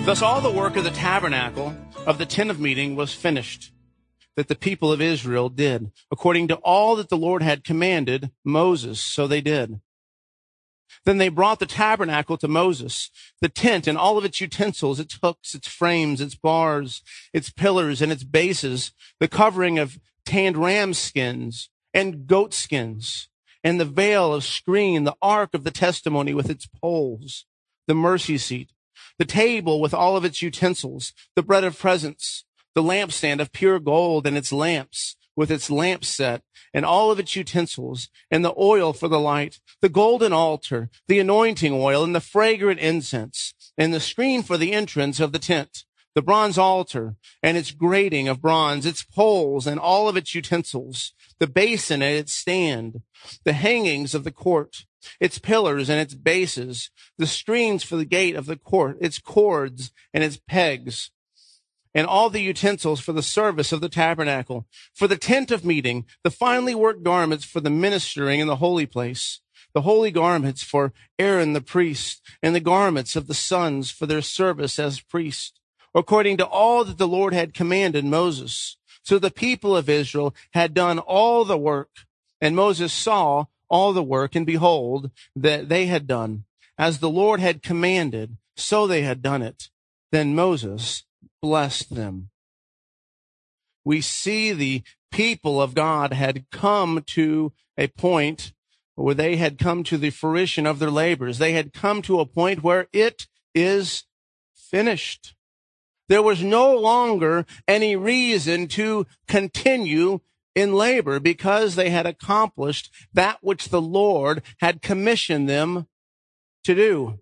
Thus all the work of the tabernacle of the tent of meeting was finished, that the people of Israel did, according to all that the Lord had commanded Moses, so they did. Then they brought the tabernacle to Moses, the tent and all of its utensils, its hooks, its frames, its bars, its pillars, and its bases, the covering of tanned ram skins and goat skins, and the veil of screen, the ark of the testimony with its poles, the mercy seat, the table with all of its utensils, the bread of presence, the lampstand of pure gold and its lamps with its lamp set and all of its utensils, and the oil for the light, the golden altar, the anointing oil and the fragrant incense, and the screen for the entrance of the tent, the bronze altar and its grating of bronze, its poles and all of its utensils, the basin and its stand, the hangings of the court, its pillars and its bases, the screens for the gate of the court, its cords and its pegs, and all the utensils for the service of the tabernacle, for the tent of meeting, the finely worked garments for the ministering in the holy place, the holy garments for Aaron the priest, and the garments of the sons for their service as priests, according to all that the Lord had commanded Moses. So the people of Israel had done all the work, and Moses saw all the work, and behold, that they had done as the Lord had commanded, so they had done it. Then Moses blessed them. We see the people of God had come to a point where they had come to the fruition of their labors. They had come to a point where it is finished. There was no longer any reason to continue in labor because they had accomplished that which the Lord had commissioned them to do.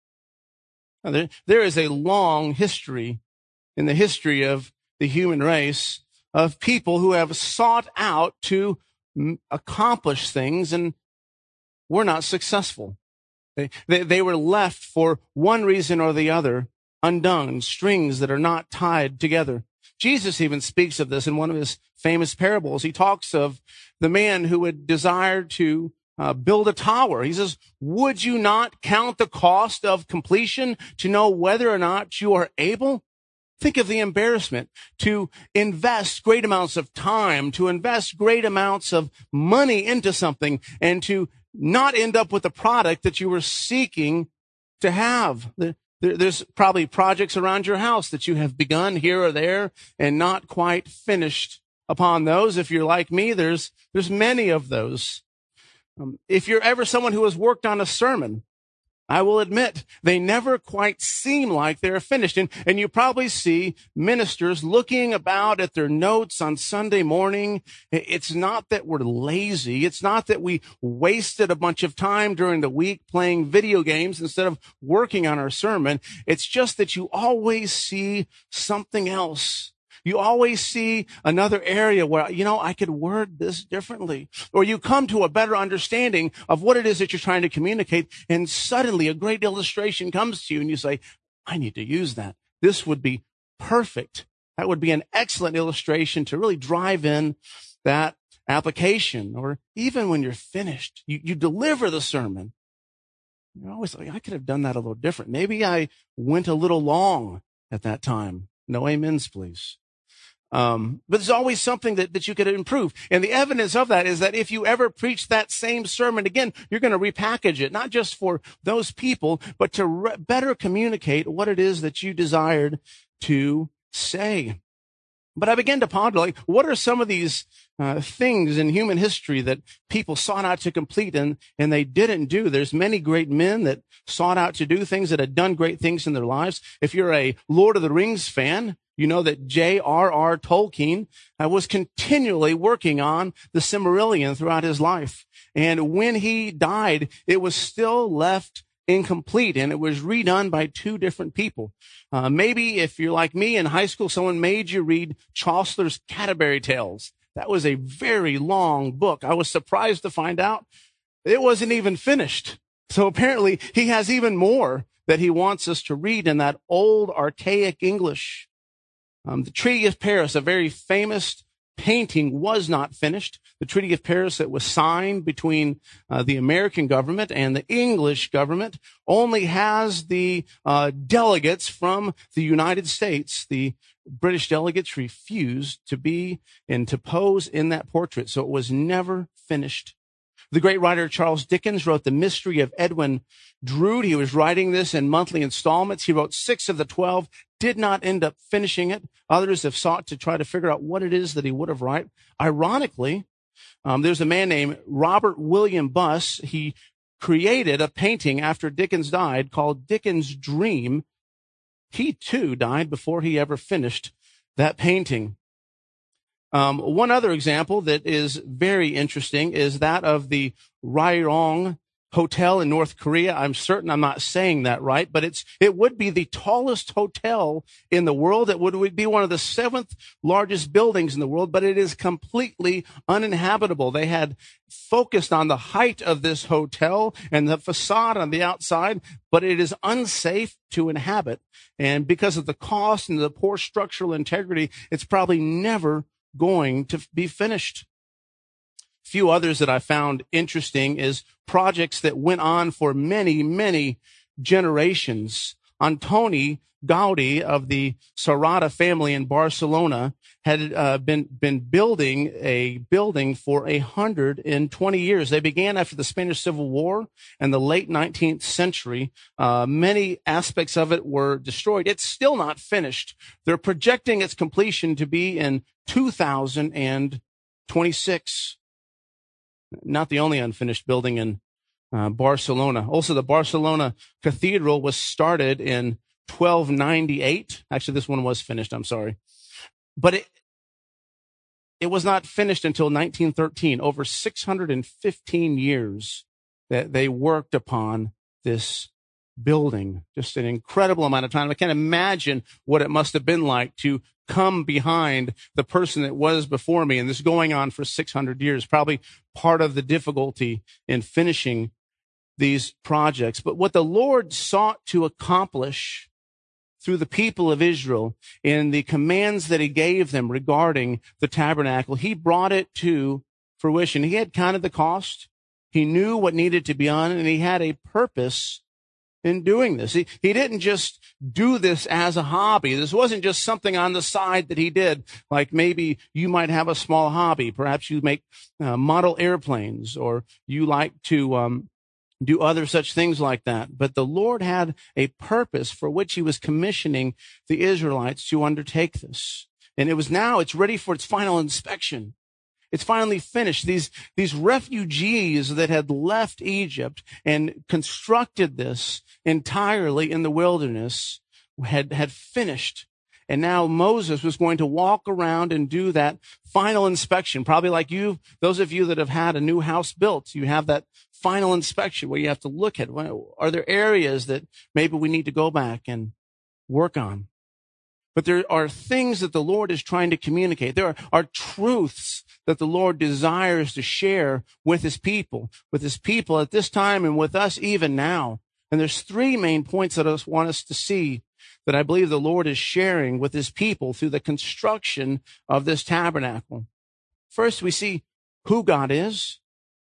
Now, there is a long history in the history of the human race of people who have sought out to accomplish things and were not successful. They were left for one reason or the other undone, strings that are not tied together. Jesus even speaks of this in one of his famous parables. He talks of the man who would desire to build a tower. He says, would you not count the cost of completion to know whether or not you are able? Think of the embarrassment to invest great amounts of time, to invest great amounts of money into something, and to not end up with the product that you were seeking to have. There's probably projects around your house that you have begun here or there and not quite finished upon those. If you're like me, there's many of those. If you're ever someone who has worked on a sermon, I will admit they never quite seem like they're finished. And you probably see ministers looking about at their notes on Sunday morning. It's not that we're lazy. It's not that we wasted a bunch of time during the week playing video games instead of working on our sermon. It's just that you always see something else. You always see another area where, I could word this differently. Or you come to a better understanding of what it is that you're trying to communicate, and suddenly a great illustration comes to you and you say, I need to use that. This would be perfect. That would be an excellent illustration to really drive in that application. Or even when you're finished, you deliver the sermon. You're always like, I could have done that a little different. Maybe I went a little long at that time. No amens, please. But there's always something that you could improve. And the evidence of that is that if you ever preach that same sermon again, you're going to repackage it, not just for those people, but to better communicate what it is that you desired to say. But I began to ponder, what are some of these things in human history that people sought out to complete and they didn't do? There's many great men that sought out to do things, that had done great things in their lives. If you're a Lord of the Rings fan, you know that J.R.R. Tolkien was continually working on the Silmarillion throughout his life. And when he died, it was still left incomplete, and it was redone by two different people. Maybe if you're like me in high school, someone made you read Chaucer's Canterbury Tales. That was a very long book. I was surprised to find out it wasn't even finished. So apparently he has even more that he wants us to read in that old archaic English. The Treaty of Paris, a very famous painting was not finished. The Treaty of Paris that was signed between the American government and the English government only has the delegates from the United States. The British delegates refused to be and to pose in that portrait, so it was never finished. The great writer Charles Dickens wrote The Mystery of Edwin Drood. He was writing this in monthly installments. He wrote 6 of the 12, did not end up finishing it. Others have sought to try to figure out what it is that he would have written. Ironically, there's a man named Robert William Buss. He created a painting after Dickens died called Dickens' Dream. He too died before he ever finished that painting. One other example that is very interesting is that of the Ryong Hotel in North Korea. I'm certain I'm not saying that right, but it would be the tallest hotel in the world. It would be one of the 7th largest buildings in the world, but it is completely uninhabitable. They had focused on the height of this hotel and the facade on the outside, but it is unsafe to inhabit. And because of the cost and the poor structural integrity, it's probably never going to be finished. Few others that I found interesting is projects that went on for many, many generations. Antoni Gaudi of the Sagrada family in Barcelona had been building a building for 120 years. They began after the Spanish Civil War and the late 19th century. Many aspects of it were destroyed. It's still not finished. They're projecting its completion to be in 2026. Not the only unfinished building in Barcelona. Also, the Barcelona Cathedral was started in 1298. Actually, this one was finished, I'm sorry. But it was not finished until 1913. Over 615 years that they worked upon this building. Just an incredible amount of time. I can't imagine what it must have been like to come behind the person that was before me. And this is going on for 600 years, probably part of the difficulty in finishing these projects. But what the Lord sought to accomplish through the people of Israel in the commands that he gave them regarding the tabernacle, he brought it to fruition. He had counted the cost. He knew what needed to be done, and he had a purpose in doing this. He didn't just do this as a hobby. This wasn't just something on the side that he did, like maybe you might have a small hobby. Perhaps you make model airplanes, or you like to do other such things like that. But the Lord had a purpose for which he was commissioning the Israelites to undertake this. And it's ready for its final inspection. It's finally finished. These refugees that had left Egypt and constructed this entirely in the wilderness had finished. And now Moses was going to walk around and do that final inspection. Probably like those of you that have had a new house built, you have that final inspection where you have to look at, are there areas that maybe we need to go back and work on? But there are things that the Lord is trying to communicate. There are truths that the Lord desires to share with his people at this time and with us even now. And there's 3 main points that I want us to see that I believe the Lord is sharing with his people through the construction of this tabernacle. First, we see who God is.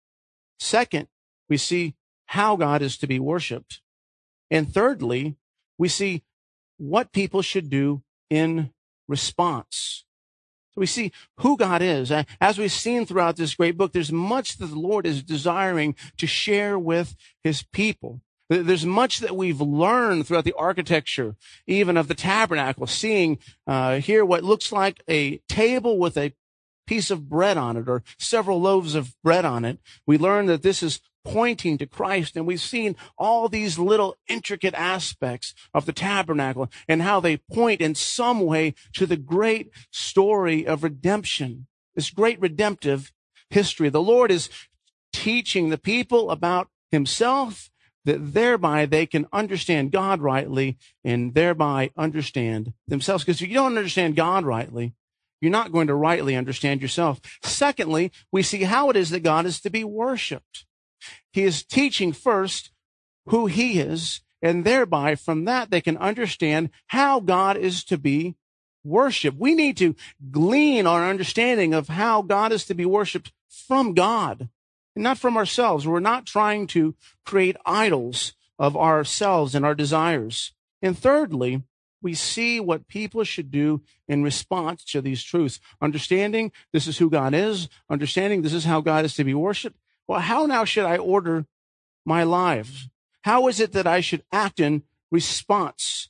Second, we see how God is to be worshiped. And thirdly, we see what people should do in response. So we see who God is. As we've seen throughout this great book, there's much that the Lord is desiring to share with his people. There's much that we've learned throughout the architecture, even of the tabernacle, seeing here what looks like a table with a piece of bread on it or several loaves of bread on it. We learn that this is pointing to Christ, and we've seen all these little intricate aspects of the tabernacle and how they point in some way to the great story of redemption, this great redemptive history. The Lord is teaching the people about himself, that thereby they can understand God rightly and thereby understand themselves. Because if you don't understand God rightly, you're not going to rightly understand yourself. Secondly, we see how it is that God is to be worshiped. He is teaching first who he is, and thereby from that they can understand how God is to be worship. We need to glean our understanding of how God is to be worshiped from God and not from ourselves. We're not trying to create idols of ourselves and our desires. And thirdly, we see what people should do in response to these truths. Understanding this is who God is, understanding this is how God is to be worshiped. Well, how now should I order my life? How is it that I should act in response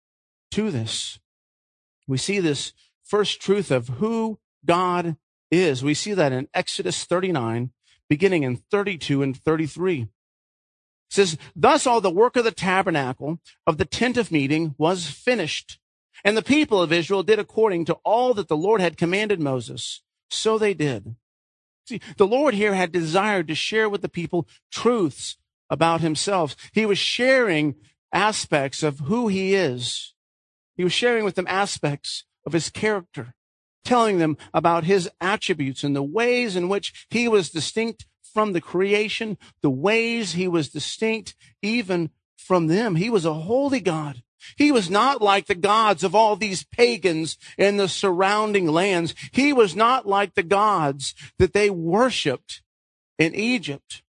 to this? We see this first truth of who God is. We see that in Exodus 39, beginning in 32 and 33. It says, thus all the work of the tabernacle of the tent of meeting was finished. And the people of Israel did according to all that the Lord had commanded Moses. So they did. See, the Lord here had desired to share with the people truths about himself. He was sharing aspects of who he is. He was sharing with them aspects of his character, telling them about his attributes and the ways in which he was distinct from the creation, the ways he was distinct even from them. He was a holy God. He was not like the gods of all these pagans in the surrounding lands. He was not like the gods that they worshiped in Egypt.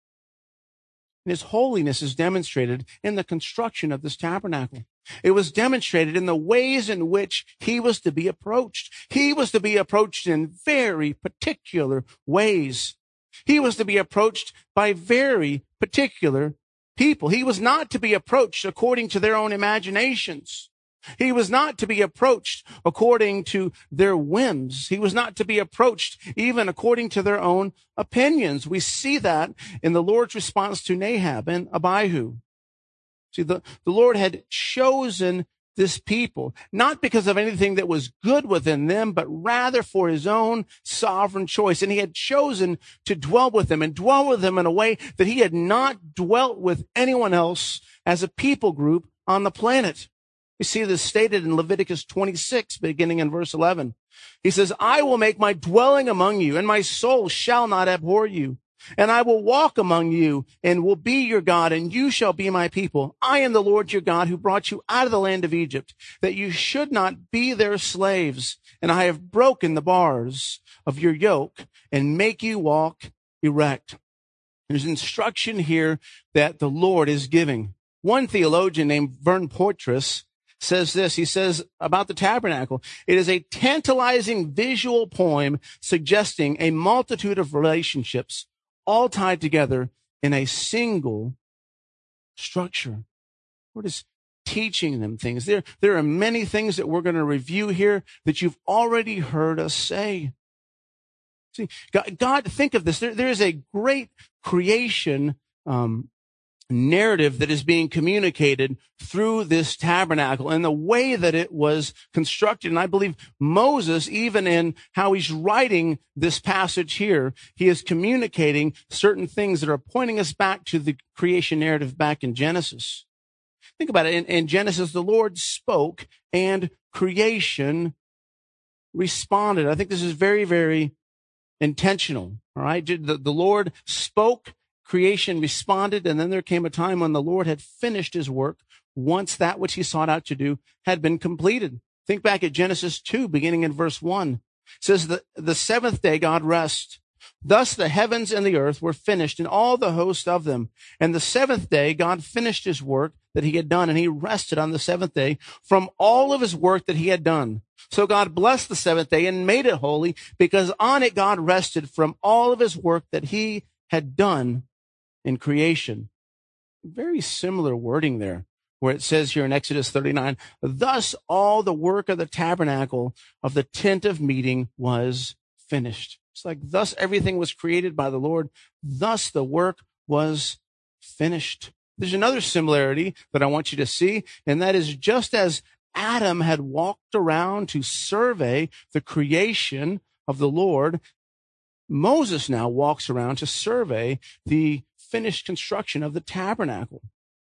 And his holiness is demonstrated in the construction of this tabernacle. It was demonstrated in the ways in which he was to be approached. He was to be approached in very particular ways. He was to be approached by very particular people. He was not to be approached according to their own imaginations. He was not to be approached according to their whims. He was not to be approached even according to their own opinions. We see that in the Lord's response to Nahab and Abihu. See, the Lord had chosen this people, not because of anything that was good within them, but rather for his own sovereign choice. And he had chosen to dwell with them and dwell with them in a way that he had not dwelt with anyone else as a people group on the planet. We see this stated in Leviticus 26, beginning in verse 11. He says, I will make my dwelling among you, and my soul shall not abhor you. And I will walk among you and will be your God, and you shall be my people. I am the Lord your God who brought you out of the land of Egypt, that you should not be their slaves. And I have broken the bars of your yoke and make you walk erect. There's instruction here that the Lord is giving. One theologian named Vern Poitras says this. He says about the tabernacle, it is a tantalizing visual poem suggesting a multitude of relationships all tied together in a single structure. Lord is teaching them things. There are many things that we're going to review here that you've already heard us say. See, God, think of this. There is a great creation narrative that is being communicated through this tabernacle and the way that it was constructed. And I believe Moses, even in how he's writing this passage here, he is communicating certain things that are pointing us back to the creation narrative back in Genesis. Think about it. In Genesis, the Lord spoke and creation responded. I think this is very, very intentional. All right. The Lord spoke, creation responded, and then there came a time when the Lord had finished his work once that which he sought out to do had been completed. Think back at Genesis 2, beginning in verse 1. It says that the seventh day God rested. Thus the heavens and the earth were finished, and all the host of them. And the seventh day God finished his work that he had done, and he rested on the seventh day from all of his work that he had done. So God blessed the seventh day and made it holy, because on it God rested from all of his work that he had done in creation. Very similar wording there, where it says here in Exodus 39, thus all the work of the tabernacle of the tent of meeting was finished. It's like, thus everything was created by the Lord. Thus the work was finished. There's another similarity that I want you to see, and that is just as Adam had walked around to survey the creation of the Lord, Moses now walks around to survey the finished construction of the tabernacle.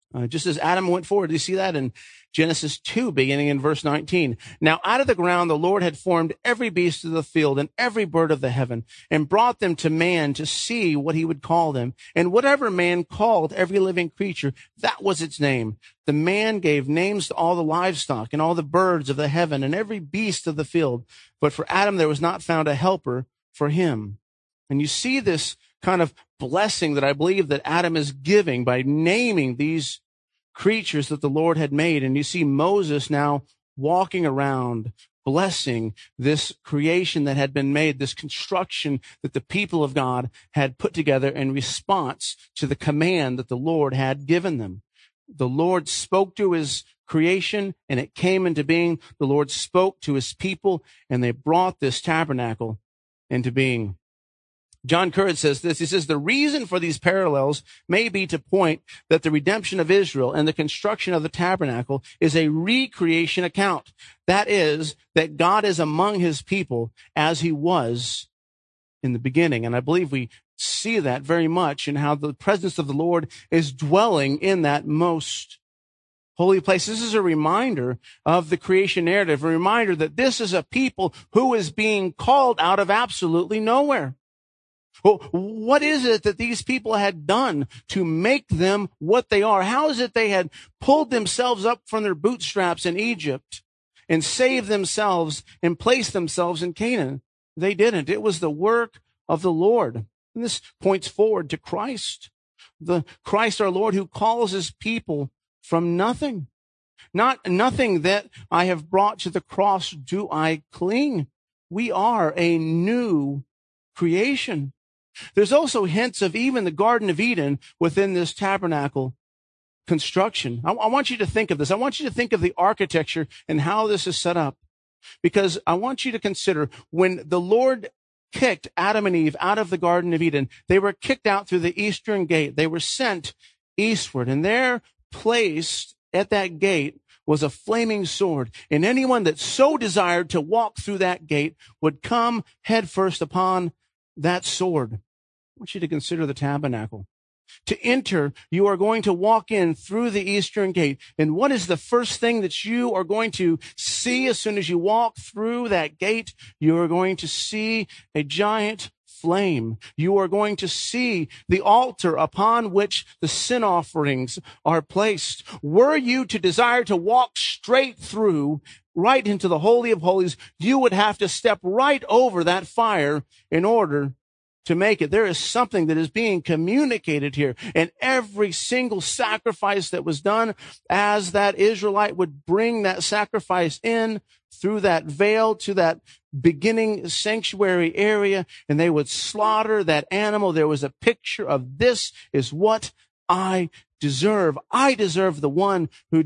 Just as Adam went forward. You see that in Genesis 2, beginning in verse 19. Now out of the ground the Lord had formed every beast of the field and every bird of the heaven, and brought them to man to see what he would call them. And whatever man called every living creature, that was its name. The man gave names to all the livestock and all the birds of the heaven and every beast of the field. But for Adam there was not found a helper for him. And you see this kind of blessing that I believe that Adam is giving by naming these creatures that the Lord had made. And you see Moses now walking around blessing this creation that had been made, this construction that the people of God had put together in response to the command that the Lord had given them. The Lord spoke to his creation and it came into being. The Lord spoke to his people and they brought this tabernacle into being. John Currid says this. He says, the reason for these parallels may be to point that the redemption of Israel and the construction of the tabernacle is a recreation account. That is, that God is among his people as he was in the beginning. And I believe we see that very much in how the presence of the Lord is dwelling in that most holy place. This is a reminder of the creation narrative, a reminder that this is a people who is being called out of absolutely nowhere. Well, what is it that these people had done to make them what they are? How is it they had pulled themselves up from their bootstraps in Egypt and saved themselves and placed themselves in Canaan? They didn't. It was the work of the Lord. And this points forward to Christ, the Christ our Lord, who calls his people from nothing. Not nothing that I have brought to the cross do I cling. We are a new creation. There's also hints of even the Garden of Eden within this tabernacle construction. I want you to think of this. I want you to think of the architecture and how this is set up, because I want you to consider when the Lord kicked Adam and Eve out of the Garden of Eden, they were kicked out through the eastern gate. They were sent eastward, and there placed at that gate was a flaming sword. And anyone that so desired to walk through that gate would come headfirst upon that sword. I want you to consider the tabernacle. To enter, you are going to walk in through the eastern gate. And what is the first thing that you are going to see as soon as you walk through that gate? You are going to see a giant flame. You are going to see the altar upon which the sin offerings are placed. Were you to desire to walk straight through, right into the Holy of Holies, you would have to step right over that fire in order to make it. There is something that is being communicated here. And every single sacrifice that was done as that Israelite would bring that sacrifice in through that veil to that beginning sanctuary area, and they would slaughter that animal. There was a picture of, this is what I deserve. I deserve the one who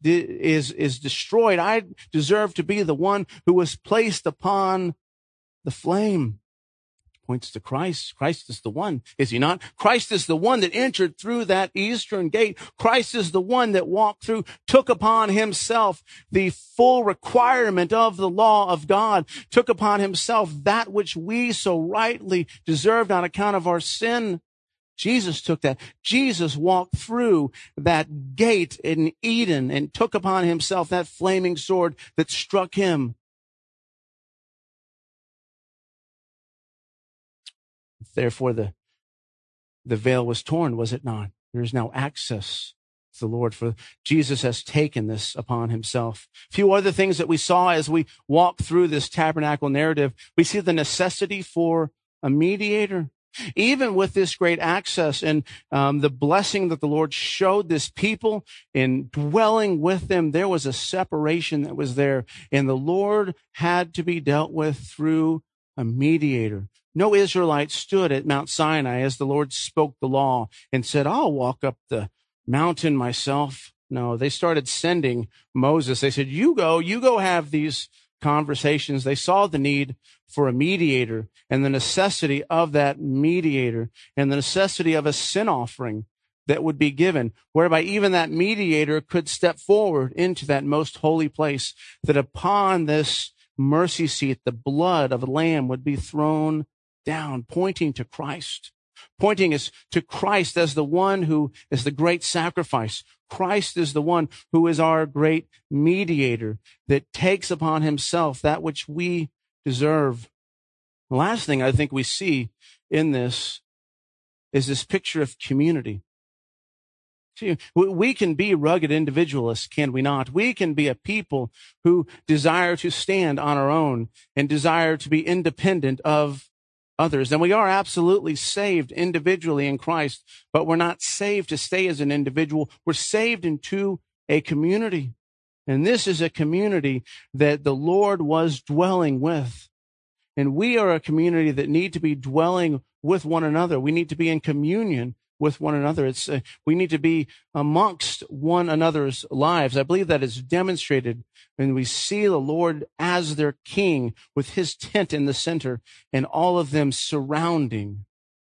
is destroyed. I deserve to be the one who was placed upon the flame. Points to Christ. Christ is the one, is he not? Christ is the one that entered through that eastern gate. Christ is the one that walked through, took upon himself the full requirement of the law of God, took upon himself that which we so rightly deserved on account of our sin. Jesus took that. Jesus walked through that gate in Eden and took upon himself that flaming sword that struck him. Therefore, the veil was torn, was it not? There is now access to the Lord, for Jesus has taken this upon himself. A few other things that we saw as we walk through this tabernacle narrative. We see the necessity for a mediator. Even with this great access and the blessing that the Lord showed this people in dwelling with them, there was a separation that was there, and the Lord had to be dealt with through a mediator. No Israelite stood at Mount Sinai as the Lord spoke the law and said, I'll walk up the mountain myself. No, they started sending Moses. They said, you go have these conversations. They saw the need for a mediator and the necessity of that mediator and the necessity of a sin offering that would be given, whereby even that mediator could step forward into that most holy place, that upon this mercy seat, the blood of a lamb would be thrown down, pointing to Christ. pointing us to Christ as the one who is the great sacrifice. Christ is the one who is our great mediator that takes upon himself that which we deserve. The last thing I think we see in this is this picture of community. See, we can be rugged individualists, can we not? We can be a people who desire to stand on our own and desire to be independent of others. And we are absolutely saved individually in Christ, but we're not saved to stay as an individual. We're saved into a community. And this is a community that the Lord was dwelling with. And we are a community that need to be dwelling with one another. We need to be in communion with one another. We need to be amongst one another's lives. I believe that is demonstrated when we see the Lord as their king with his tent in the center and all of them surrounding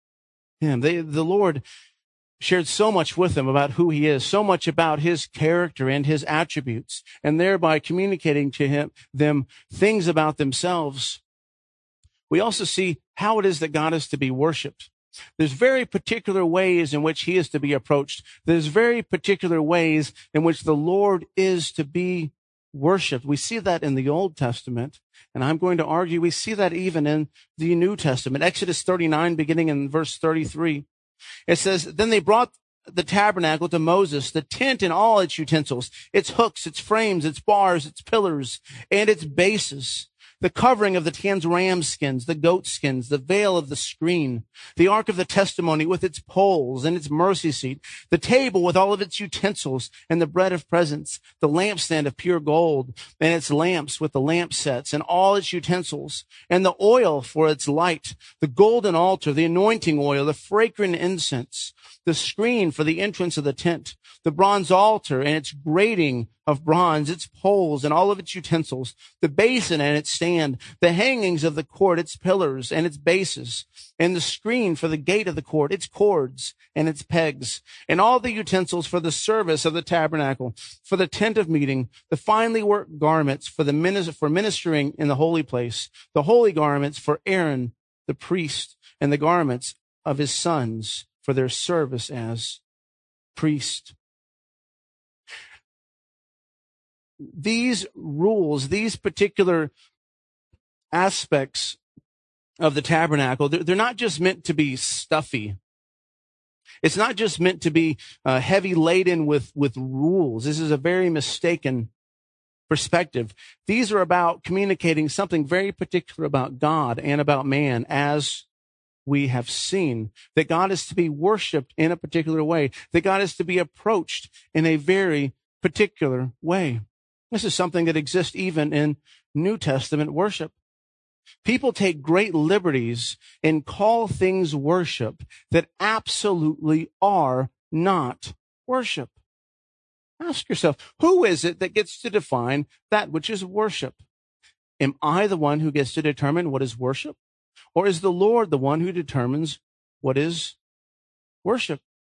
him. The Lord shared so much with them about who he is, so much about his character and his attributes, and thereby communicating to them things about themselves. We also see how it is that God is to be worshiped. There's very particular ways in which he is to be approached. There's very particular ways in which the Lord is to be worshiped. We see that in the Old Testament, and I'm going to argue we see that even in the New Testament. Exodus 39, beginning in verse 33, it says, "Then they brought the tabernacle to Moses, the tent and all its utensils, its hooks, its frames, its bars, its pillars, and its bases, the covering of the 10 ram skins, the goat skins, the veil of the screen, the ark of the testimony with its poles and its mercy seat, the table with all of its utensils and the bread of presence, the lampstand of pure gold and its lamps with the lamp sets and all its utensils, and the oil for its light, the golden altar, the anointing oil, the fragrant incense, the screen for the entrance of the tent, the bronze altar and its grating of bronze, its poles and all of its utensils, the basin and its stand, the hangings of the court, its pillars and its bases, and the screen for the gate of the court, its cords and its pegs, and all the utensils for the service of the tabernacle, for the tent of meeting, the finely worked garments for ministering in the holy place, the holy garments for Aaron the priest, and the garments of his sons for their service as priest." These rules, these particular aspects of the tabernacle, they're not just meant to be stuffy. It's not just meant to be heavy laden with rules. This is a very mistaken perspective. These are about communicating something very particular about God and about man, as we have seen, that God is to be worshiped in a particular way, that God is to be approached in a very particular way. This is something that exists even in New Testament worship. People take great liberties and call things worship that absolutely are not worship. Ask yourself, who is it that gets to define that which is worship? Am I the one who gets to determine what is worship? Or is the Lord the one who determines what is worship?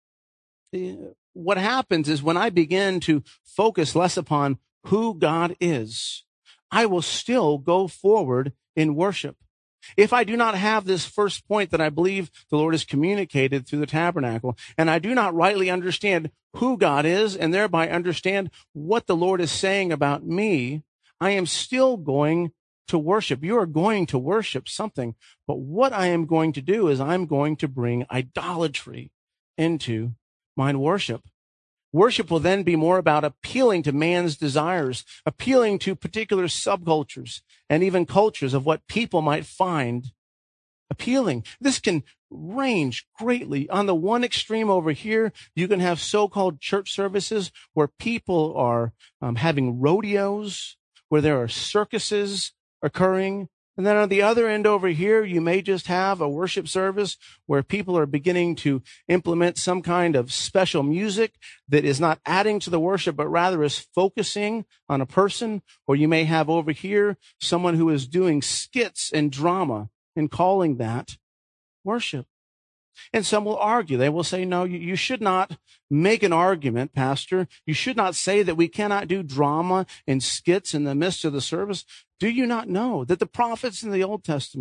What happens is when I begin to focus less upon who God is, I will still go forward in worship. If I do not have this first point that I believe the Lord has communicated through the tabernacle, and I do not rightly understand who God is and thereby understand what the Lord is saying about me, I am still going to worship. You are going to worship something, but what I am going to do is I'm going to bring idolatry into my worship. Worship will then be more about appealing to man's desires, appealing to particular subcultures and even cultures of what people might find appealing. This can range greatly. On the one extreme over here, you can have so-called church services where people are having rodeos, where there are circuses occurring. And then on the other end over here, you may just have a worship service where people are beginning to implement some kind of special music that is not adding to the worship, but rather is focusing on a person. Or you may have over here someone who is doing skits and drama and calling that worship. And some will argue. They will say, no, you should not make an argument, Pastor. You should not say that we cannot do drama and skits in the midst of the service. Do you not know that the prophets in the Old Testament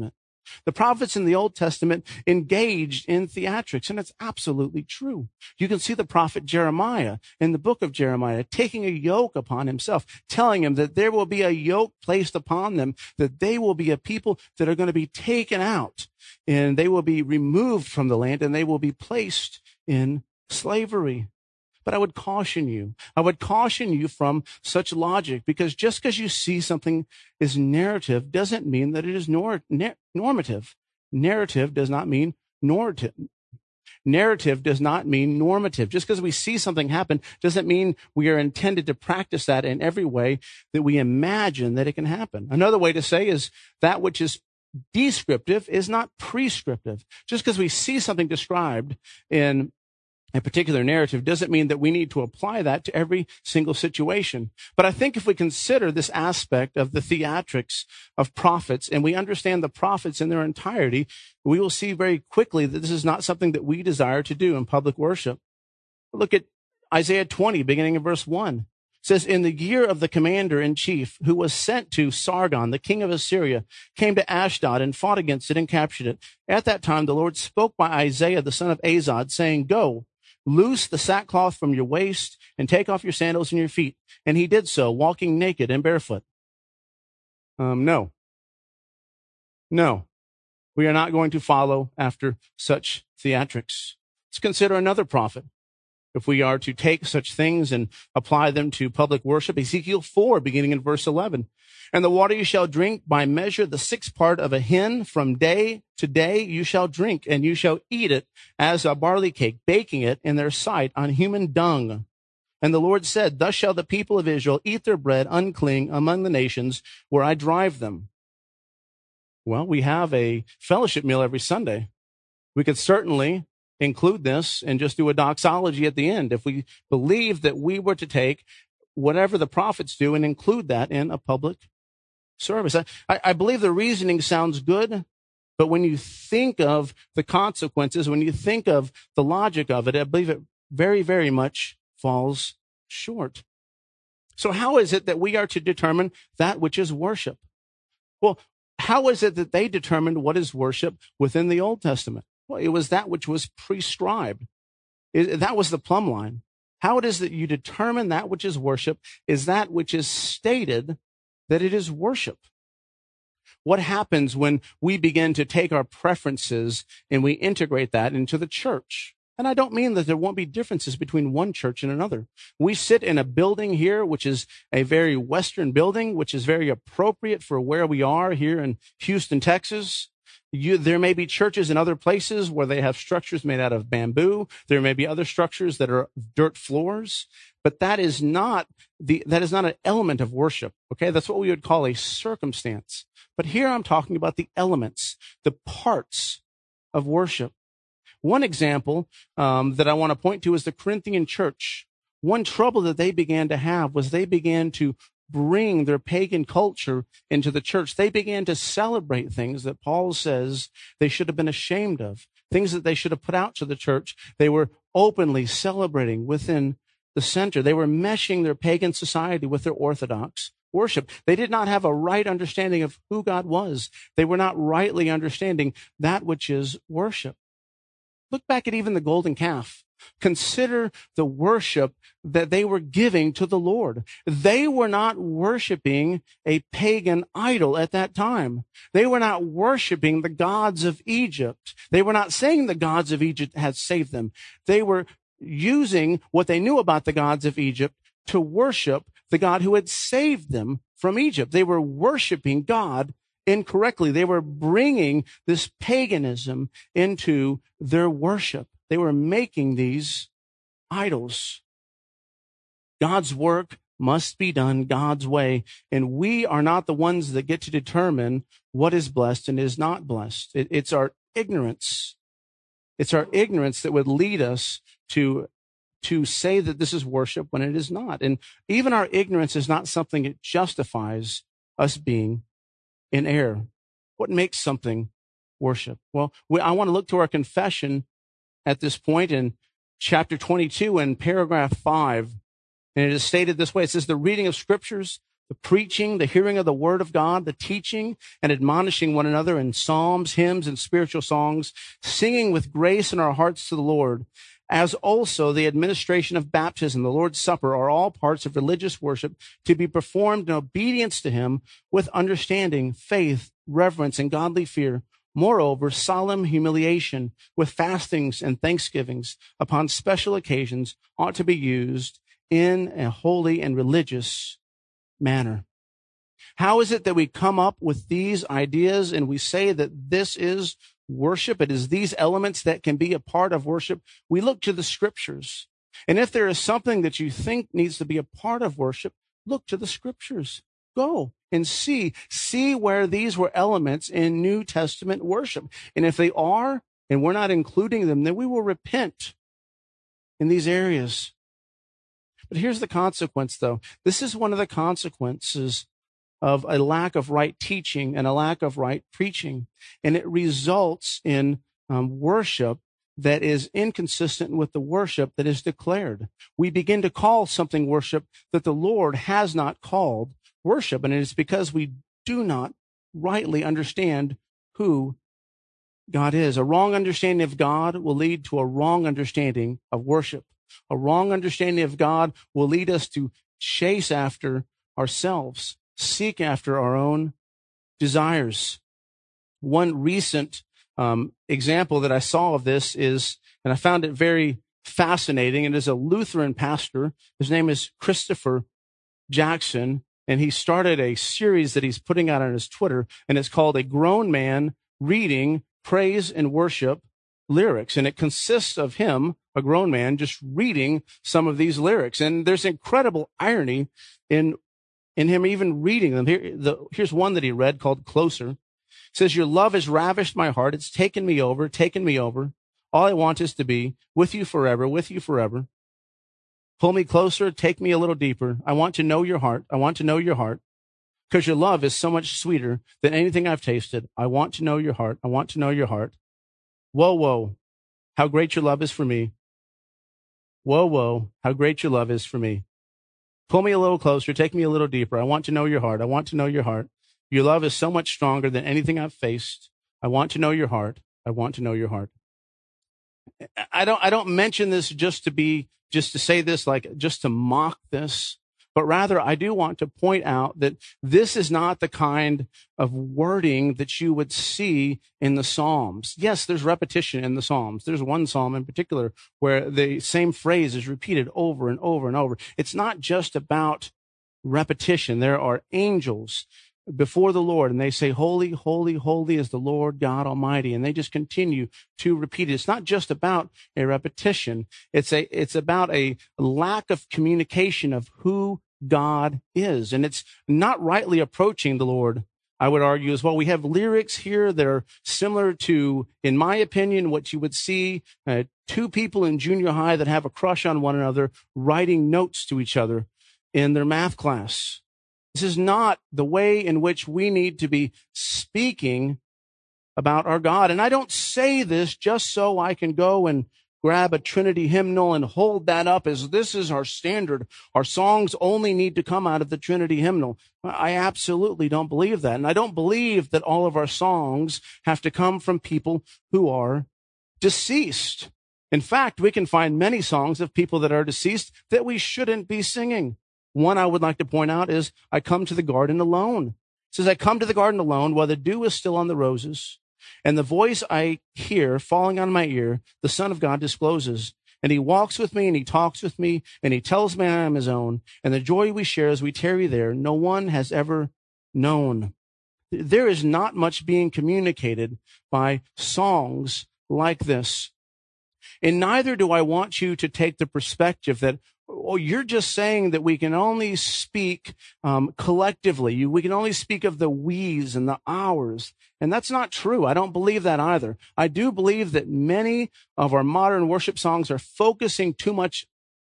The prophets in the Old Testament engaged in theatrics, and it's absolutely true. You can see the prophet Jeremiah in the book of Jeremiah taking a yoke upon himself, telling him that there will be a yoke placed upon them, that they will be a people that are going to be taken out, and they will be removed from the land, and they will be placed in slavery. But I would caution you from such logic, because just because you see something is narrative doesn't mean that it is normative. Narrative does not mean normative. Narrative does not mean normative. Just because we see something happen doesn't mean we are intended to practice that in every way that we imagine that it can happen. Another way to say is that which is descriptive is not prescriptive. Just because we see something described in a particular narrative doesn't mean that we need to apply that to every single situation. But I think if we consider this aspect of the theatrics of prophets and we understand the prophets in their entirety, we will see very quickly that this is not something that we desire to do in public worship. Look at Isaiah 20, beginning in verse 1. It says, in the year of the commander-in-chief who was sent to Sargon, the king of Assyria, came to Ashdod and fought against it and captured it. At that time, the Lord spoke by Isaiah, the son of Azod, saying, go, loose the sackcloth from your waist and take off your sandals and your feet. And he did so, walking naked and barefoot. No, we are not going to follow after such theatrics. Let's consider another prophet. If we are to take such things and apply them to public worship, Ezekiel 4, beginning in verse 11. And the water you shall drink by measure, the sixth part of a hin, from day to day you shall drink, and you shall eat it as a barley cake, baking it in their sight on human dung. And the Lord said, thus shall the people of Israel eat their bread unclean among the nations where I drive them. Well, we have a fellowship meal every Sunday. We could certainly include this and just do a doxology at the end if we believe that we were to take whatever the prophets do and include that in a public service. I believe the reasoning sounds good, but when you think of the consequences, when you think of the logic of it, I believe it very, very much falls short. So how is it that we are to determine that which is worship? Well, how is it that they determined what is worship within the Old Testament? Well, it was that which was prescribed. That was the plumb line. How it is that you determine that which is worship is that which is stated that it is worship. What happens when we begin to take our preferences and we integrate that into the church? And I don't mean that there won't be differences between one church and another. We sit in a building here, which is a very Western building, which is very appropriate for where we are here in Houston, Texas. There may be churches in other places where they have structures made out of bamboo. There may be other structures that are dirt floors, but that is not an element of worship. Okay. That's what we would call a circumstance. But here I'm talking about the elements, the parts of worship. One example, that I want to point to is the Corinthian church. One trouble that they began to have was they began to bring their pagan culture into the church. They began to celebrate things that Paul says they should have been ashamed of, things that they should have put out to the church. They were openly celebrating within the center. They were meshing their pagan society with their Orthodox worship. They did not have a right understanding of who God was. They were not rightly understanding that which is worship. Look back at even the golden calf. Consider the worship that they were giving to the Lord. They were not worshiping a pagan idol at that time. They were not worshiping the gods of Egypt. They were not saying the gods of Egypt had saved them. They were using what they knew about the gods of Egypt to worship the God who had saved them from Egypt. They were worshiping God incorrectly. They were bringing this paganism into their worship. They were making these idols. God's work must be done God's way, and we are not the ones that get to determine what is blessed and is not blessed. It's our ignorance. It's our ignorance that would lead us to say that this is worship when it is not. And even our ignorance is not something that justifies us being in error. What makes something worship? Well, I want to look to our confession at this point in chapter 22 and paragraph 5. And it is stated this way. It says, the reading of scriptures, the preaching, the hearing of the word of God, the teaching and admonishing one another in psalms, hymns, and spiritual songs, singing with grace in our hearts to the Lord, as also the administration of baptism, the Lord's Supper, are all parts of religious worship to be performed in obedience to him with understanding, faith, reverence, and godly fear. Moreover, solemn humiliation with fastings and thanksgivings upon special occasions ought to be used in a holy and religious manner. How is it that we come up with these ideas and we say that this is worship? It is these elements that can be a part of worship. We look to the scriptures. And if there is something that you think needs to be a part of worship, look to the scriptures. Go and see where these were elements in New Testament worship. And if they are, and we're not including them, then we will repent in these areas. But here's the consequence, though. This is one of the consequences of a lack of right teaching and a lack of right preaching. And it results in worship that is inconsistent with the worship that is declared. We begin to call something worship that the Lord has not called worship. And it is because we do not rightly understand who God is. A wrong understanding of God will lead to a wrong understanding of worship. A wrong understanding of God will lead us to chase after ourselves, seek after our own desires. One recent example that I saw of this is, and I found it very fascinating, and is a Lutheran pastor. His name is Christopher Jackson, and he started a series that he's putting out on his Twitter, and it's called A Grown Man Reading Praise and Worship Lyrics. And it consists of him, a grown man, just reading some of these lyrics. And there's incredible irony in him even reading them. Here's one that he read called Closer. It says, "Your love has ravished my heart. It's taken me over, taken me over. All I want is to be with you forever, with you forever. Pull me closer, take me a little deeper. I want to know your heart. I want to know your heart. Because your love is so much sweeter than anything I've tasted. I want to know your heart. I want to know your heart. Whoa, whoa, how great your love is for me. Whoa, whoa, how great your love is for me. Pull me a little closer, take me a little deeper. I want to know your heart. I want to know your heart. Your love is so much stronger than anything I've faced. I want to know your heart. I want to know your heart." I don't mention this just to say this, like just to mock this, but rather I do want to point out that this is not the kind of wording that you would see in the Psalms. Yes, there's repetition in the Psalms. There's one Psalm in particular where the same phrase is repeated over and over and over. It's not just about repetition. There are angels before the Lord, and they say, "Holy, holy, holy is the Lord God Almighty." And they just continue to repeat it. It's not just about a repetition. It's about a lack of communication of who God is. And it's not rightly approaching the Lord, I would argue, as well. We have lyrics here that are similar to, in my opinion, what you would see two people in junior high that have a crush on one another writing notes to each other in their math class. This is not the way in which we need to be speaking about our God. And I don't say this just so I can go and grab a Trinity hymnal and hold that up as this is our standard. Our songs only need to come out of the Trinity hymnal. I absolutely don't believe that. And I don't believe that all of our songs have to come from people who are deceased. In fact, we can find many songs of people that are deceased that we shouldn't be singing. One I would like to point out is, "I come to the garden alone." It says, "I come to the garden alone while the dew is still on the roses. And the voice I hear falling on my ear, the Son of God discloses. And he walks with me and he talks with me and he tells me I am his own. And the joy we share as we tarry there, no one has ever known." There is not much being communicated by songs like this. And neither do I want you to take the perspective that, oh, you're just saying that we can only speak collectively. We can only speak of the we's and the ours. And that's not true. I don't believe that either. I do believe that many of our modern worship songs are focusing too much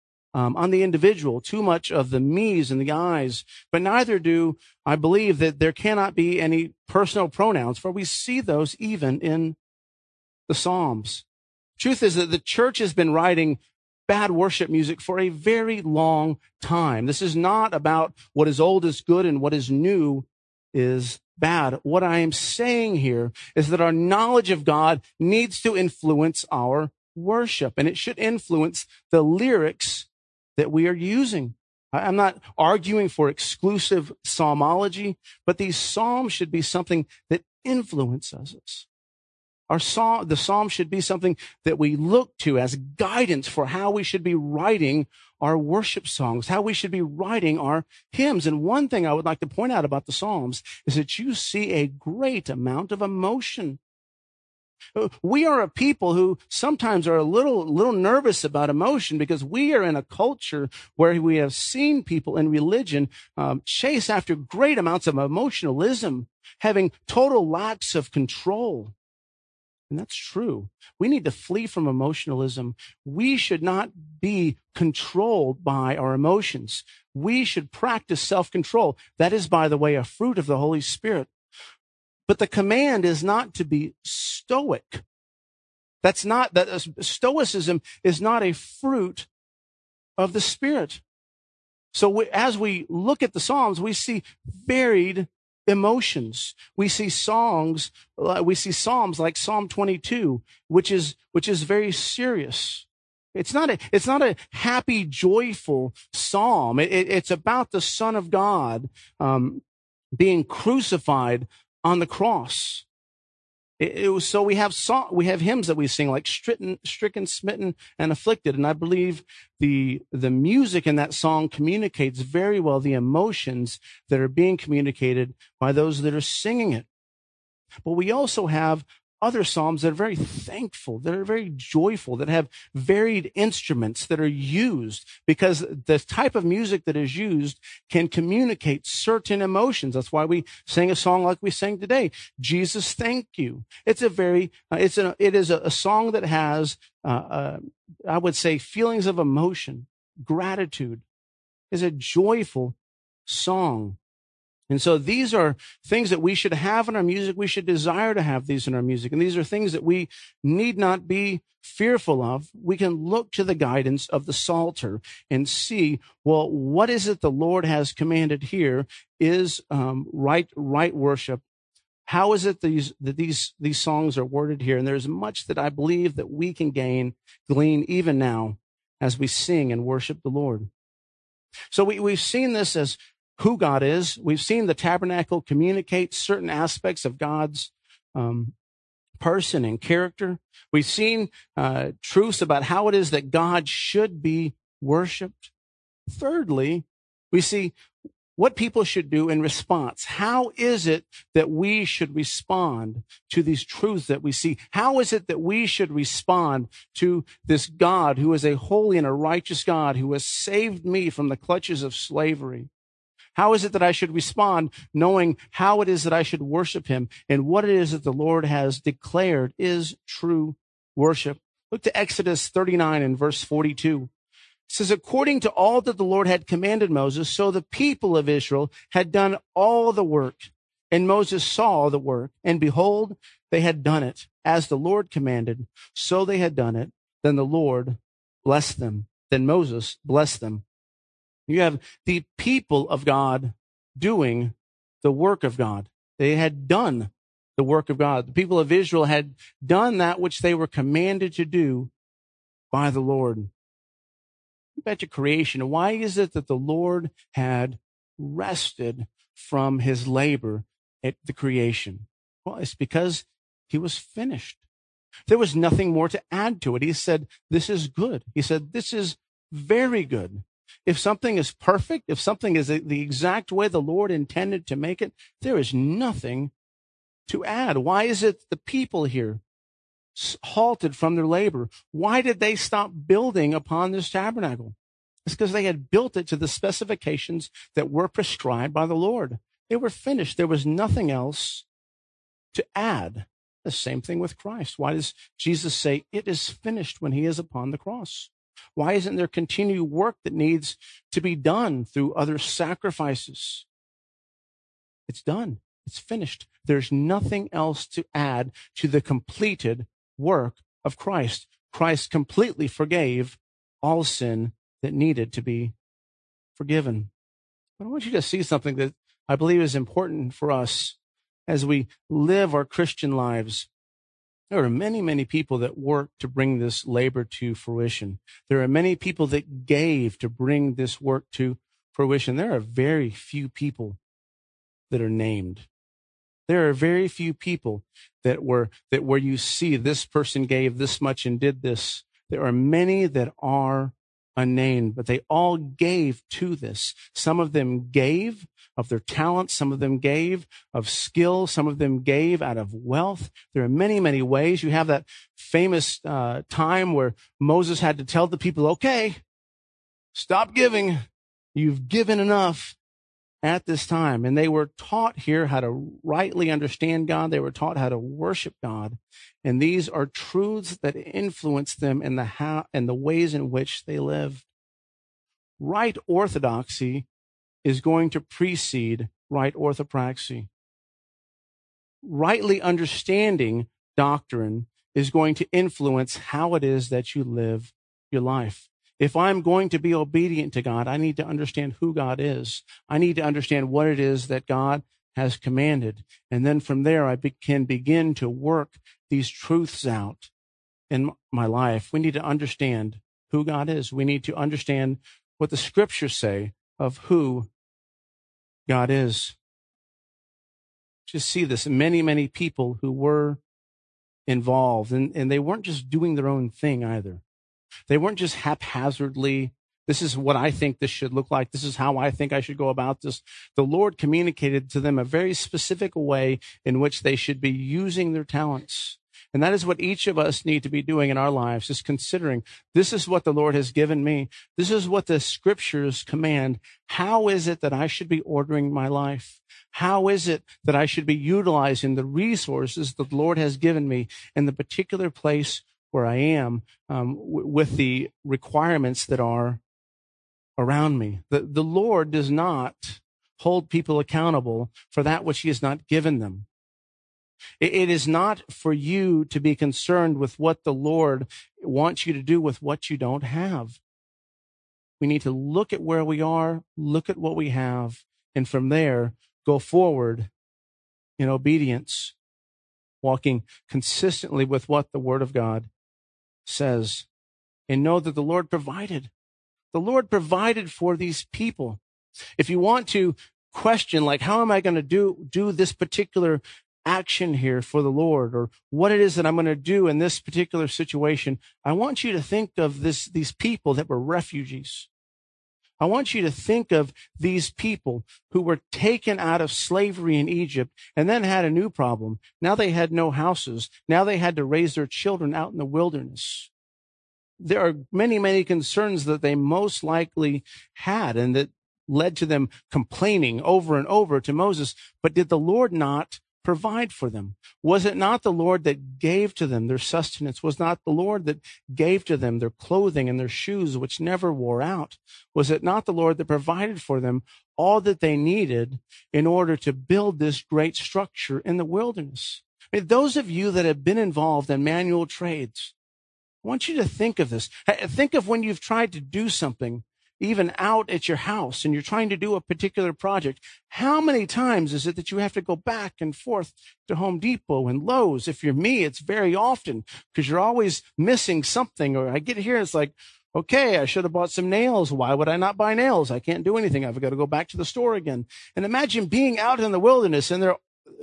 on the individual, too much of the me's and the I's. But neither do I believe that there cannot be any personal pronouns, for we see those even in the Psalms. Truth is that the church has been writing bad worship music for a very long time. This is not about what is old is good and what is new is bad. What I am saying here is that our knowledge of God needs to influence our worship, and it should influence the lyrics that we are using. I'm not arguing for exclusive psalmology, but these psalms should be something that influences us. The psalm should be something that we look to as guidance for how we should be writing our worship songs, how we should be writing our hymns. And one thing I would like to point out about the psalms is that you see a great amount of emotion. We are a people who sometimes are a little nervous about emotion because we are in a culture where we have seen people in religion chase after great amounts of emotionalism, having total lacks of control. And that's true. We need to flee from emotionalism. We should not be controlled by our emotions. We should practice self-control. That is, by the way, a fruit of the Holy Spirit. But the command is not to be stoic. Stoicism is not a fruit of the Spirit. So as we look at the Psalms, we see varied emotions. We see psalms like Psalm 22, which is very serious. It's not a happy, joyful psalm. It's about the Son of God being crucified on the cross. So we have hymns that we sing like stricken, smitten, and afflicted. And I believe the music in that song communicates very well the emotions that are being communicated by those that are singing it. But we also have other psalms that are very thankful, that are very joyful, that have varied instruments that are used, because the type of music that is used can communicate certain emotions. That's why we sing a song like we sang today, Jesus, Thank You. It is a song that has, I would say, feelings of emotion, gratitude. Is a joyful song. And so these are things that we should have in our music. We should desire to have these in our music. And these are things that we need not be fearful of. We can look to the guidance of the Psalter and see, well, what is it the Lord has commanded here is right worship. How is it that these songs are worded here? And there's much that I believe that we can glean even now as we sing and worship the Lord. So we've seen this as who God is. We've seen the tabernacle communicate certain aspects of God's person and character. We've seen truths about how it is that God should be worshiped. Thirdly, we see what people should do in response. How is it that we should respond to these truths that we see? How is it that we should respond to this God who is a holy and a righteous God who has saved me from the clutches of slavery? How is it that I should respond knowing how it is that I should worship him and what it is that the Lord has declared is true worship? Look to Exodus 39 and verse 42. It says, according to all that the Lord had commanded Moses, so the people of Israel had done all the work. And Moses saw the work, and behold, they had done it as the Lord commanded. So they had done it. Then the Lord blessed them. Then Moses blessed them. You have the people of God doing the work of God. They had done the work of God. The people of Israel had done that which they were commanded to do by the Lord. Back to creation. Why is it that the Lord had rested from his labor at the creation? Well, it's because he was finished. There was nothing more to add to it. He said, this is good. He said, this is very good. If something is perfect, if something is the exact way the Lord intended to make it, there is nothing to add. Why is it the people here halted from their labor? Why did they stop building upon this tabernacle? It's because they had built it to the specifications that were prescribed by the Lord. They were finished. There was nothing else to add. The same thing with Christ. Why does Jesus say it is finished when he is upon the cross? Why isn't there continued work that needs to be done through other sacrifices? It's done. It's finished. There's nothing else to add to the completed work of Christ. Christ completely forgave all sin that needed to be forgiven. But I want you to see something that I believe is important for us as we live our Christian lives. There are many, many people that work to bring this labor to fruition. There are many people that gave to bring this work to fruition. There are very few people that are named. There are very few people that where you see this person gave this much and did this. There are many that are unnamed, but they all gave to this. Some of them gave of their talents. Some of them gave of skill. Some of them gave out of wealth. There are many, many ways. You have that famous time where Moses had to tell the people, okay, stop giving. You've given enough at this time. And they were taught here how to rightly understand God. They were taught how to worship God. And these are truths that influence them in the ways in which they live. Right orthodoxy is going to precede right orthopraxy. Rightly understanding doctrine is going to influence how it is that you live your life. If I'm going to be obedient to God, I need to understand who God is. I need to understand what it is that God has commanded. And then from there, I can begin to work these truths out in my life. We need to understand who God is. We need to understand what the scriptures say of who God is. Just see this. Many, many people who were involved, and they weren't just doing their own thing either. They weren't just haphazardly, this is what I think this should look like. This is how I think I should go about this. The Lord communicated to them a very specific way in which they should be using their talents. And that is what each of us need to be doing in our lives, is considering, this is what the Lord has given me. This is what the scriptures command. How is it that I should be ordering my life? How is it that I should be utilizing the resources that the Lord has given me in the particular place where I am, with the requirements that are around me? The Lord does not hold people accountable for that which he has not given them. It is not for you to be concerned with what the Lord wants you to do with what you don't have. We need to look at where we are, look at what we have, and from there, go forward in obedience, walking consistently with what the Word of God says, and know that the Lord provided. The Lord provided for these people. If you want to question, like, how am I going to do this particular action here for the Lord, or what it is that I'm going to do in this particular situation, I want you to think of these people that were refugees. I want you to think of these people who were taken out of slavery in Egypt and then had a new problem. Now they had no houses. Now they had to raise their children out in the wilderness. There are many, many concerns that they most likely had and that led to them complaining over and over to Moses. But did the Lord not provide for them? Was it not the Lord that gave to them their sustenance? Was not the Lord that gave to them their clothing and their shoes, which never wore out? Was it not the Lord that provided for them all that they needed in order to build this great structure in the wilderness? I mean, those of you that have been involved in manual trades, I want you to think of this. Think of when you've tried to do something, even out at your house, and you're trying to do a particular project. How many times is it that you have to go back and forth to Home Depot and Lowe's? If you're me, it's very often, because you're always missing something. Or I get here, it's like, okay, I should have bought some nails. Why would I not buy nails? I can't do anything. I've got to go back to the store again. And imagine being out in the wilderness, and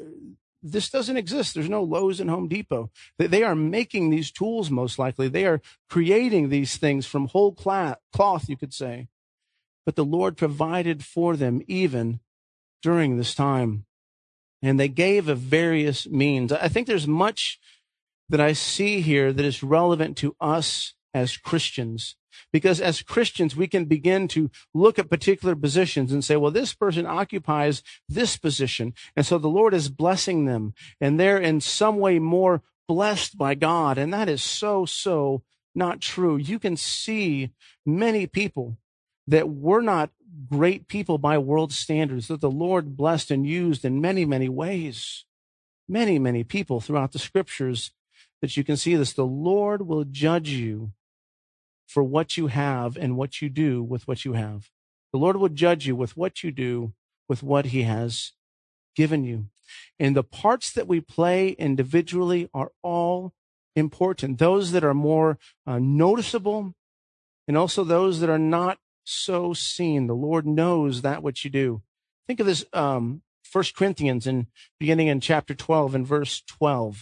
this doesn't exist. There's no Lowe's and Home Depot. They are making these tools, most likely. They are creating these things from whole cloth, you could say. But the Lord provided for them even during this time. And they gave of various means. I think there's much that I see here that is relevant to us as Christians. Because as Christians, we can begin to look at particular positions and say, well, this person occupies this position. And so the Lord is blessing them. And they're in some way more blessed by God. And that is so not true. You can see many people that were not great people by world standards, that the Lord blessed and used in many, many ways. Many, many people throughout the scriptures that you can see this. The Lord will judge you for what you have and what you do with what you have. The Lord will judge you with what you do with what he has given you. And the parts that we play individually are all important. Those that are more noticeable, and also those that are not so seen. The Lord knows that what you do. Think of this, 1 Corinthians beginning in chapter 12 and verse 12.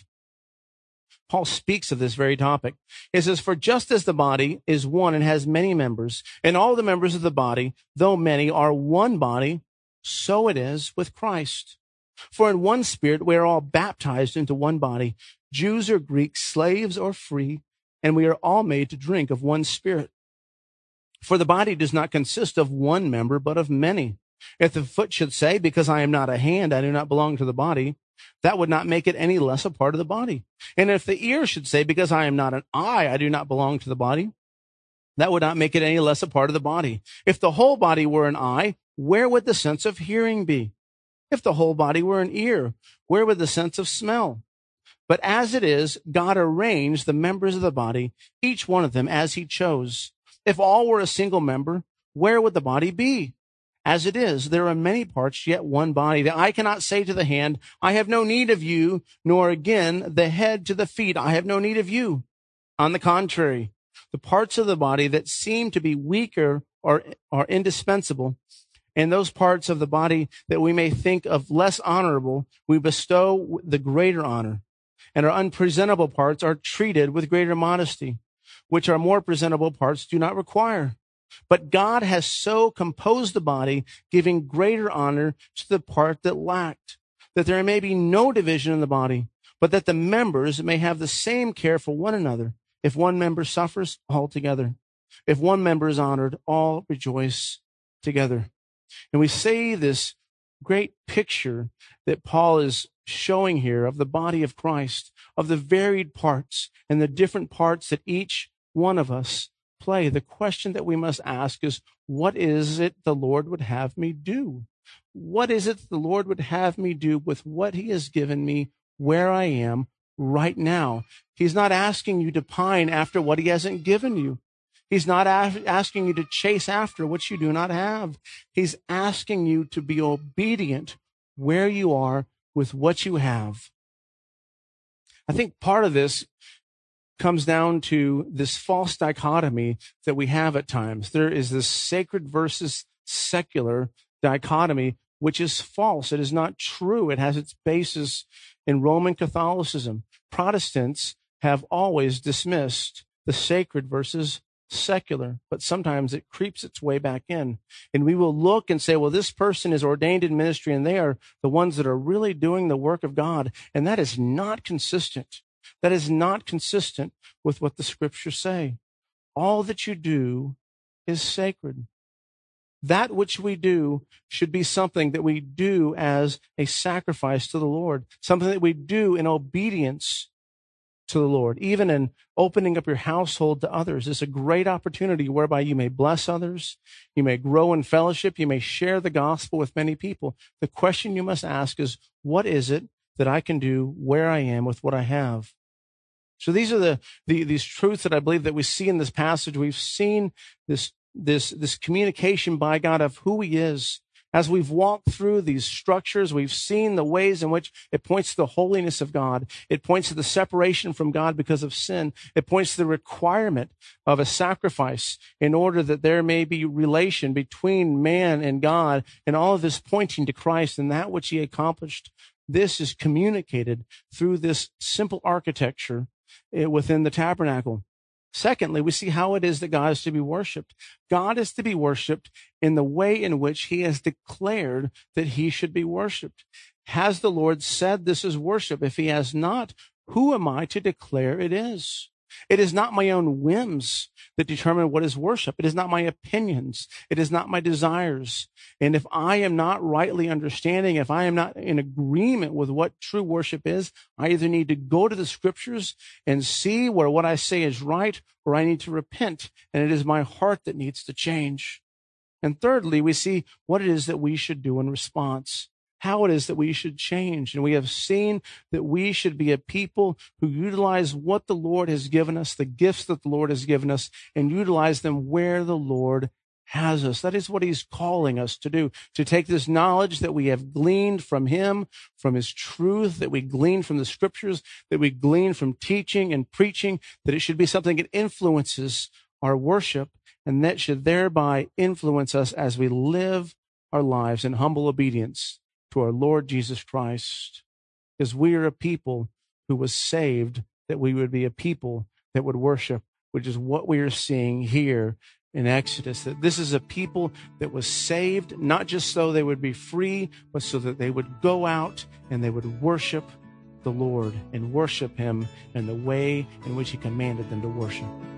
Paul speaks of this very topic. It says, "For just as the body is one and has many members, and all the members of the body, though many, are one body, so it is with Christ. For in one Spirit we are all baptized into one body, Jews or Greeks, slaves or free, and we are all made to drink of one Spirit. For the body does not consist of one member, but of many. If the foot should say, because I am not a hand, I do not belong to the body, that would not make it any less a part of the body. And if the ear should say, because I am not an eye, I do not belong to the body, that would not make it any less a part of the body. If the whole body were an eye, where would the sense of hearing be? If the whole body were an ear, where would the sense of smell? But as it is, God arranged the members of the body, each one of them as he chose. If all were a single member, where would the body be? As it is, there are many parts, yet one body. The eye cannot say to the hand, I have no need of you, nor again the head to the feet, I have no need of you. On the contrary, the parts of the body that seem to be weaker are indispensable, and those parts of the body that we may think of less honorable, we bestow the greater honor. And our unpresentable parts are treated with greater modesty, which our more presentable parts do not require. But God has so composed the body, giving greater honor to the part that lacked, that there may be no division in the body, but that the members may have the same care for one another. If one member suffers, all together. If one member is honored, all rejoice together. And we see this great picture that Paul is showing here of the body of Christ, of the varied parts and the different parts that each one of us play. The question that we must ask is, what is it the Lord would have me do? What is it the Lord would have me do with what he has given me where I am right now? He's not asking you to pine after what he hasn't given you. He's not asking you to chase after what you do not have. He's asking you to be obedient where you are with what you have. I think part of this comes down to this false dichotomy that we have at times. There is this sacred versus secular dichotomy, which is false. It is not true. It has its basis in Roman Catholicism. Protestants have always dismissed the sacred versus secular, but sometimes it creeps its way back in. And we will look and say, well, this person is ordained in ministry and they are the ones that are really doing the work of God. And that is not consistent. That is not consistent with what the scriptures say. All that you do is sacred. That which we do should be something that we do as a sacrifice to the Lord, something that we do in obedience to the Lord. Even in opening up your household to others is a great opportunity whereby you may bless others, you may grow in fellowship, you may share the gospel with many people. The question you must ask is, what is it that I can do where I am with what I have? So these are these truths that I believe that we see in this passage. We've seen this communication by God of who he is. As we've walked through these structures, we've seen the ways in which it points to the holiness of God. It points to the separation from God because of sin. It points to the requirement of a sacrifice in order that there may be relation between man and God, and all of this pointing to Christ and that which he accomplished. This is communicated through this simple architecture within the tabernacle. Secondly, we see how it is that God is to be worshiped. God is to be worshiped in the way in which he has declared that he should be worshiped. Has the Lord said this is worship? If he has not, who am I to declare it is? It is not my own whims that determine what is worship. It is not my opinions. It is not my desires. And if I am not rightly understanding, if I am not in agreement with what true worship is, I either need to go to the scriptures and see where what I say is right, or I need to repent. And it is my heart that needs to change. And thirdly, we see what it is that we should do in response. how it is that we should change. And we have seen that we should be a people who utilize what the Lord has given us, the gifts that the Lord has given us, and utilize them where the Lord has us. That is what he's calling us to do, to take this knowledge that we have gleaned from him, from his truth, that we glean from the scriptures, that we glean from teaching and preaching, that it should be something that influences our worship, and that should thereby influence us as we live our lives in humble obedience to our Lord Jesus Christ. Because we are a people who was saved, that we would be a people that would worship, which is what we are seeing here in Exodus, that this is a people that was saved, not just so they would be free, but so that they would go out and they would worship the Lord and worship him in the way in which he commanded them to worship.